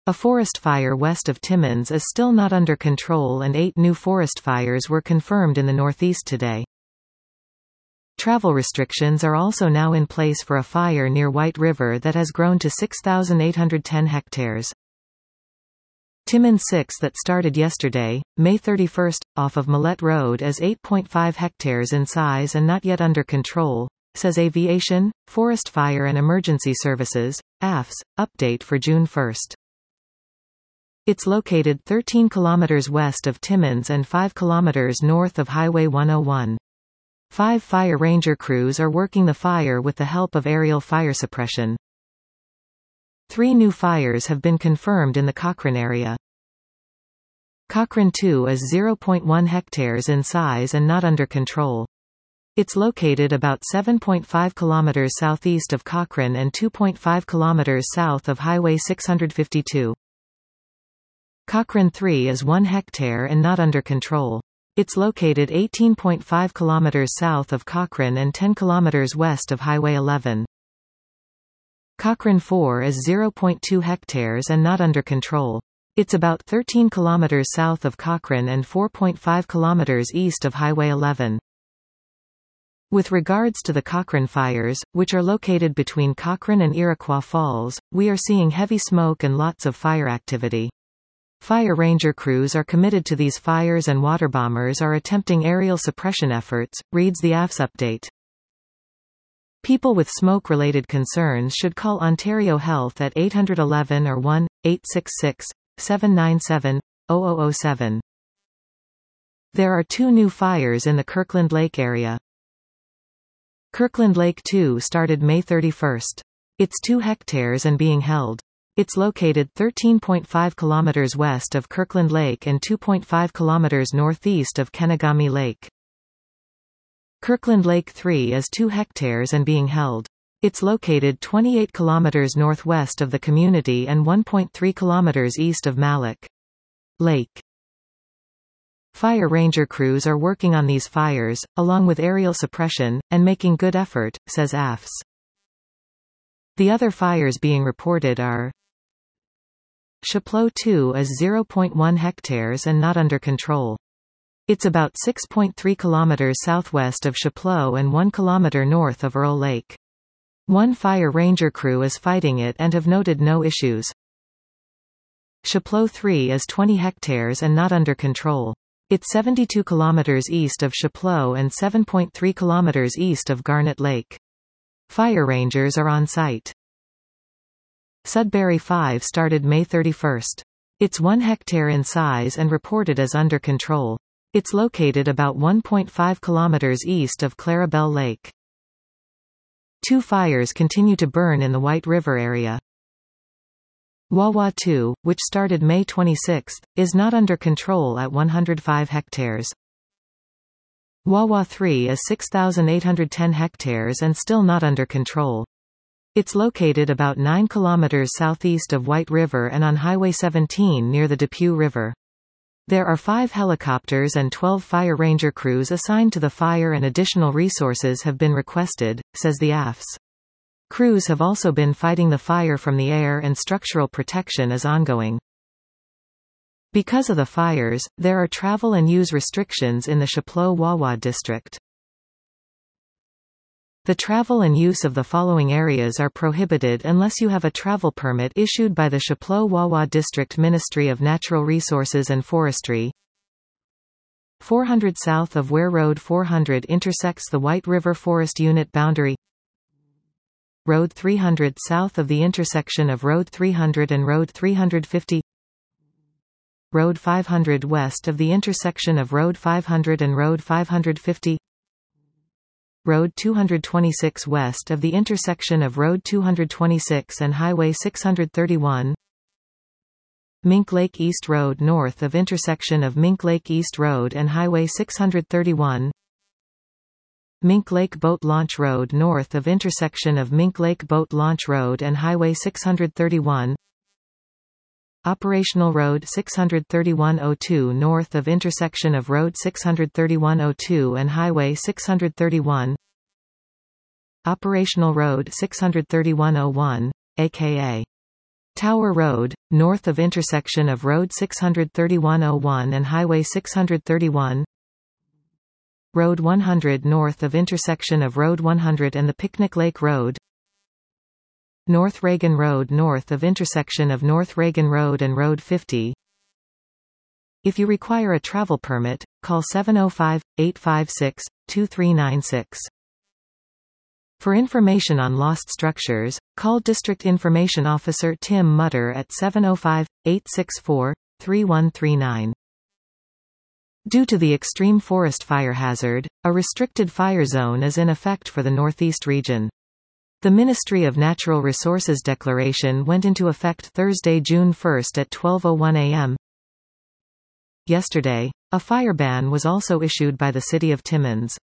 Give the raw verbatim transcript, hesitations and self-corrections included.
A forest fire west of Timmins is still not under control and eight new forest fires were confirmed in the northeast today. Travel restrictions are also now in place for a fire near White River that has grown to six thousand eight hundred ten hectares. Timmins six that started yesterday, May thirty-first, off of Millette Road is eight point five hectares in size and not yet under control, says Aviation, Forest Fire and Emergency Services, A F S, update for June first. It's located thirteen kilometers west of Timmins and five kilometers north of Highway one oh one. Five fire ranger crews are working the fire with the help of aerial fire suppression. Three new fires have been confirmed in the Cochrane area. Cochrane two is zero point one hectares in size and not under control. It's located about seven point five kilometers southeast of Cochrane and two point five kilometers south of Highway six fifty-two. Cochrane three is one hectare and not under control. It's located eighteen point five kilometers south of Cochrane and ten kilometers west of Highway eleven. Cochrane four is zero point two hectares and not under control. It's about thirteen kilometers south of Cochrane and four point five kilometers east of Highway eleven. With regards to the Cochrane fires, which are located between Cochrane and Iroquois Falls, we are seeing heavy smoke and lots of fire activity. Fire ranger crews are committed to these fires and water bombers are attempting aerial suppression efforts, reads the A F S update. People with smoke-related concerns should call Ontario Health at eight one one or one eight six six, seven nine seven, zero zero zero seven. There are two new fires in the Kirkland Lake area. Kirkland Lake two started May thirty-first. It's two hectares and being held. It's located thirteen point five kilometers west of Kirkland Lake and two point five kilometers northeast of Kenegami Lake. Kirkland Lake three is two hectares and being held. It's located twenty-eight kilometers northwest of the community and one point three kilometers east of Malik Lake. Fire ranger crews are working on these fires, along with aerial suppression, and making good effort, says A F S. The other fires being reported are Chapleau two is zero point one hectares and not under control. It's about six point three kilometers southwest of Chapleau and one kilometer north of Earl Lake. One fire ranger crew is fighting it and have noted no issues. Chapleau three is twenty hectares and not under control. It's seventy-two kilometers east of Chapleau and seven point three kilometers east of Garnet Lake. Fire rangers are on site. Sudbury five started May thirty-first. It's one hectare in size and reported as under control. It's located about one point five kilometers east of Clarabelle Lake. Two fires continue to burn in the White River area. Wawa two, which started May twenty-sixth, is not under control at one hundred five hectares. Wawa three is six thousand eight hundred ten hectares and still not under control. It's located about nine kilometers southeast of White River and on Highway seventeen near the Depew River. There are five helicopters and twelve fire ranger crews assigned to the fire and additional resources have been requested, says the A F S. Crews have also been fighting the fire from the air and structural protection is ongoing. Because of the fires, there are travel and use restrictions in the Chapleau-Wawa district. The travel and use of the following areas are prohibited unless you have a travel permit issued by the Chapleau-Wawa District Ministry of Natural Resources and Forestry. four hundred south of where Road four hundred intersects the White River Forest Unit boundary. Road three hundred south of the intersection of Road three hundred and Road three hundred fifty. Road five hundred west of the intersection of Road five hundred and Road five hundred fifty. Road two hundred twenty-six west of the intersection of Road two hundred twenty-six and Highway six hundred thirty-one. Mink Lake East Road north of intersection of Mink Lake East Road and Highway six hundred thirty-one. Mink Lake Boat Launch Road north of intersection of Mink Lake Boat Launch Road and Highway six hundred thirty-one. Operational Road six hundred thirty-one oh two north of intersection of Road six hundred thirty-one oh two and Highway six hundred thirty-one. Operational Road six hundred thirty-one oh one, aka Tower Road, north of intersection of Road six thirty-one oh one and Highway six thirty-one. Road one hundred north of intersection of Road one hundred and the Picnic Lake Road. North Reagan Road north of intersection of North Reagan Road and Road fifty. If you require a travel permit, call seven oh five, eight five six, two three nine six. For information on lost structures, call District Information Officer Tim Mutter at seven oh five, eight six four, three one three nine. Due to the extreme forest fire hazard, a restricted fire zone is in effect for the Northeast region. The Ministry of Natural Resources declaration went into effect Thursday, June first at twelve oh one a m Yesterday, a fire ban was also issued by the City of Timmins.